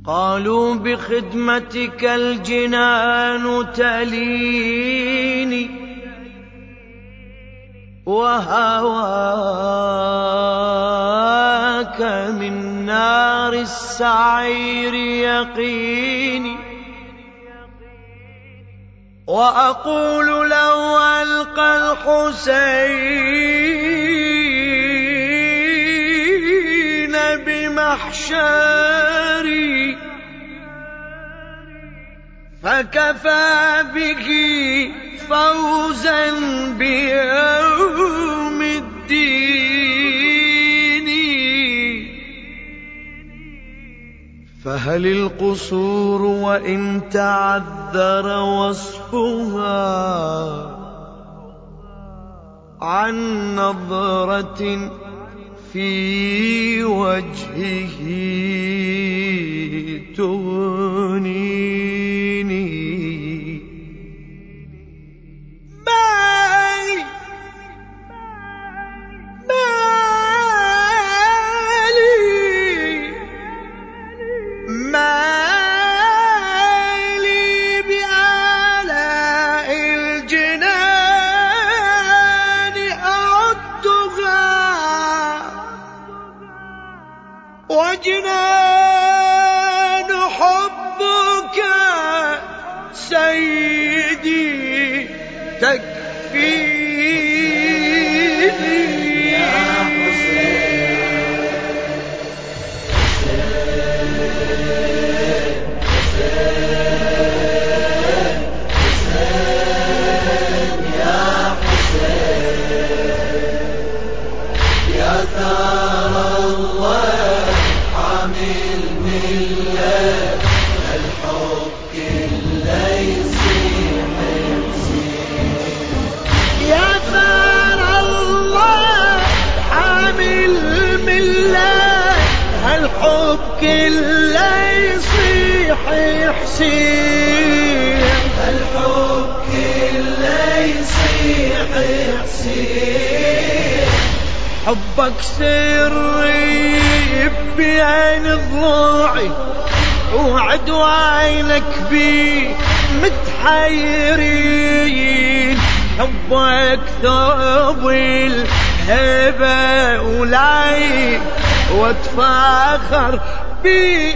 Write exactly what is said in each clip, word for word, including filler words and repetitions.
قالوا بخدمتك الجنان تليني وهواك من نار السعير يقيني. وأقول لو ألقى الحسين بمحشري فكفى به فوزا بيوم الدين. فهل القصور وإن تعذر وصفها عن نظرة في وجهه تغنيني؟ مالي مالي مالي بآلاء الجنان أعدها وجنان حبك سيدي تكفيني. يا حسين حسين حسين يا حسين يا ثار الله حامي الملة الحب كله يصيح يا ثار الله حامي الملة الحب كله يصيح حسين الحب كله يصيح حسين. حبك سري بين ضلوعي وعدوانك بي متحيرين. حبك ثوب الهبة ولاي واتفاخر بي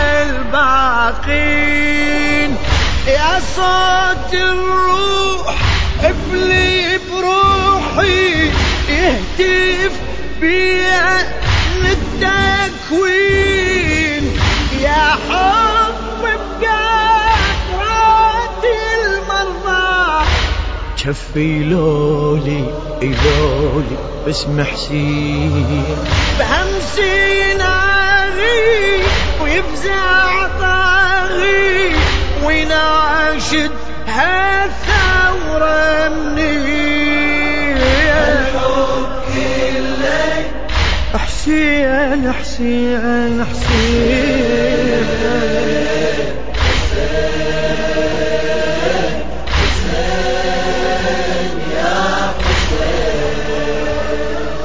عالباقين. يا صوت الروح ابلي بروحي يهتف بيا التكوين. يا حب بقطرات المرضى شفي لولي لولي باسم حسين بهمسي ناغي ويفزع طاغي ويناشد هالثورة مني. الحب كله حسين حسين حسين حسين يا حسين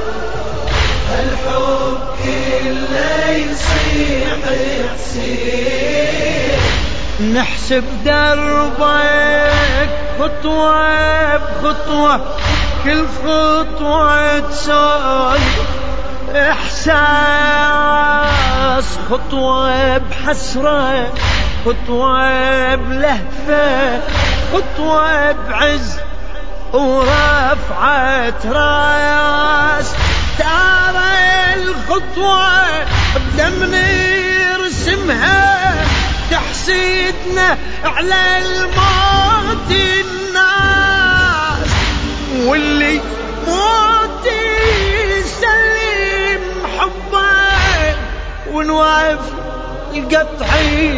الحب كله يصيح حسين. نحسب دربك خطوة بخطوة كل خطوة تساوي إحساس. خطوة بحسرة خطوة بلهفة خطوة بعز ورفعة راس. ترى الخطوة بدم نرسمها تحسدنا على الموت الناس واللي موت يسلم حبه ونوقف القطع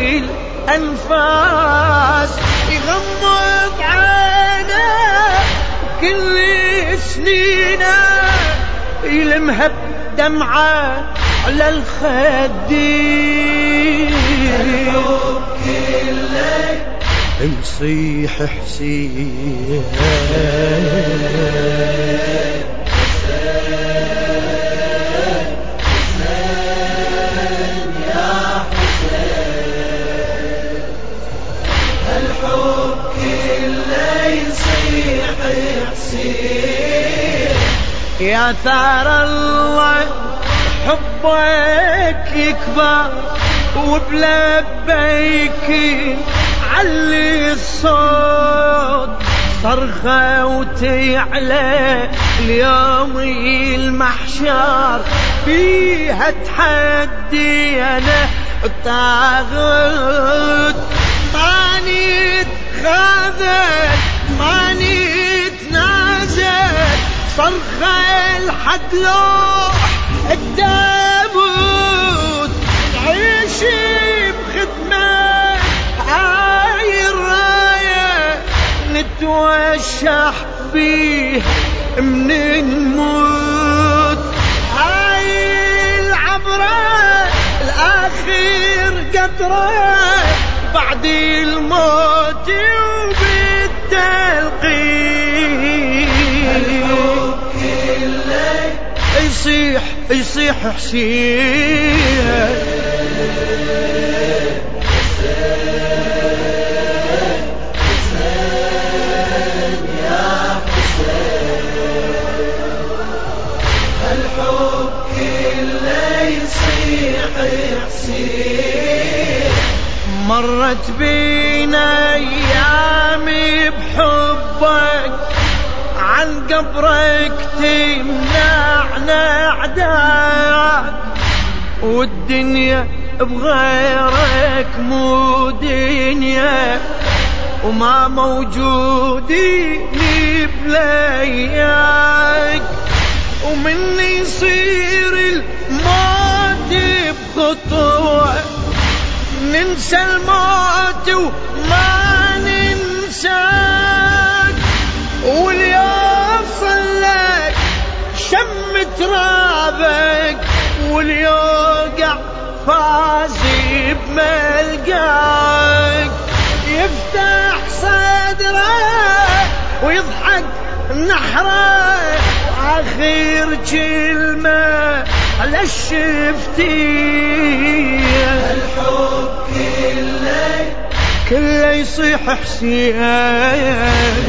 الأنفاس. يغمض عينه كل سنينه يلمها بدمعه على الخدين. الحب كله يصيح حسين حسين حسين يا حسين يا ثار الله حبك يكبر وبلبيك علي الصوت صرخة وتعلى اليوم المحشر فيها تحدي أنا الطاغوت ماني تخاذل ماني تنازل صرخة لحد لوح التابوت عيشي بخدمة هاي الراية نتوشح بيه من نموت هاي العبرة الآخر قطرة بعد الموت وبالتلقين يصيح يصيح حسين مرت بينا ايامي بحبك عن قبرك تمنعنا اعداك والدنيا بغيرك مو دنيا وما موجودين بلاياك ومن يصير الموت بخطوة ننسى الموت وما ننساك واليوم صلك شم ترابك واليوقع فازي بملقاك يفتح صدره ويضحك نحره آخر كلمة على الشفتين الحب كله كله يصيح حسين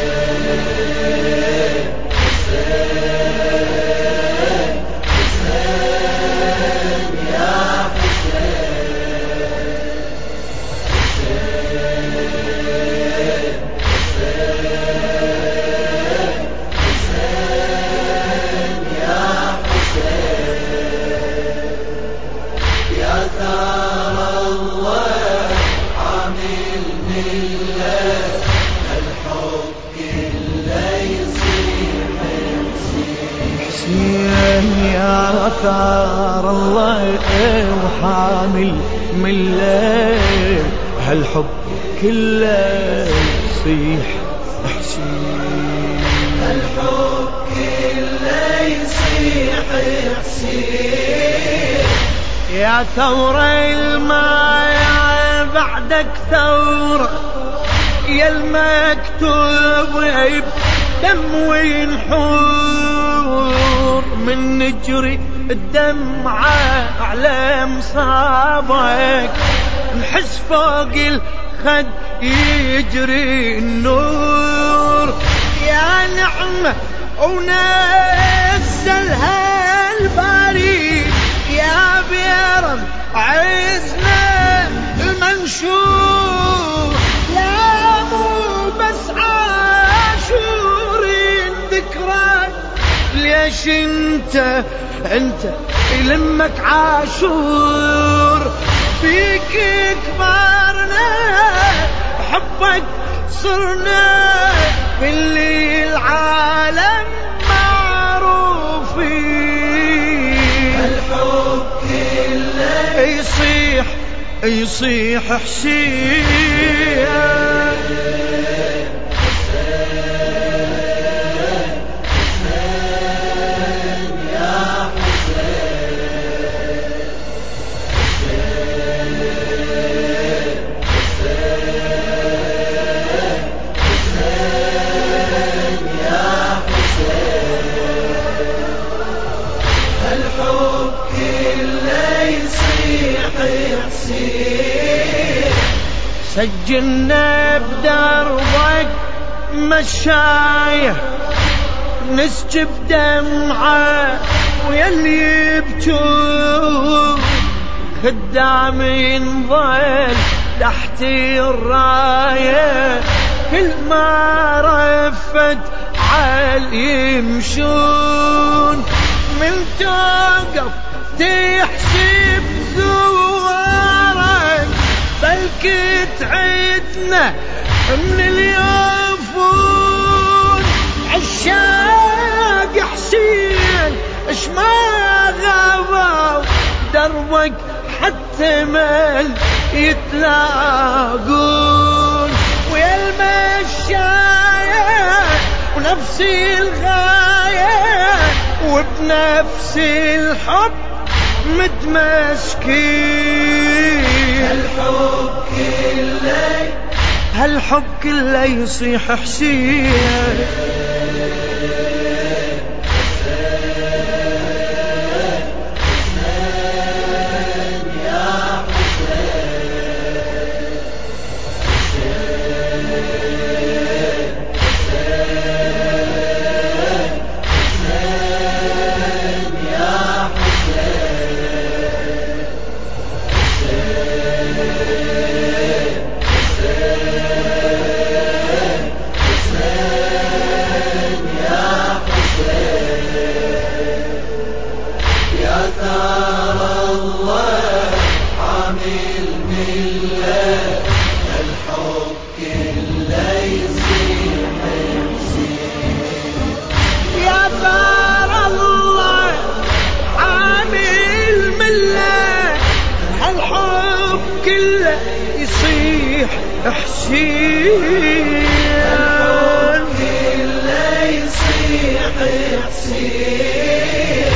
يا ثار الله وحامل من الليل هالحب كله يصيح حسين الحب كله يصيح حسين يا ثور الماء بعدك ثورة يا المكتوب بدم وينحور من نجري الدمعة على مصابك نحس فوق الخد يجري النور يا نعمة ونزلها الباري يا بيرم عزنا المنشور لا مو بس عاشورين ذكرك ليش انت انت يلمك عاشور فيك كبرنا حبك صرنا باللي العالم معروفين الحب كله يصيح يصيح حسين سجلنا بدربك مشاية نسكب دمعة ويا اللي يبكون خدام ينظل تحت الراية كل ما رفت عال يمشون من توقف تحسب ثوارك بلكي تعدنا من اليوفون عشاق حسين اش ما غابوا دربك حتى مل يتلاقون ويا المشاية ونفس الغاية وبنفس الحب متمسكين هالحب كله هالحب كله يصيح حسين يصيح حسين الحب كله يصيح حسين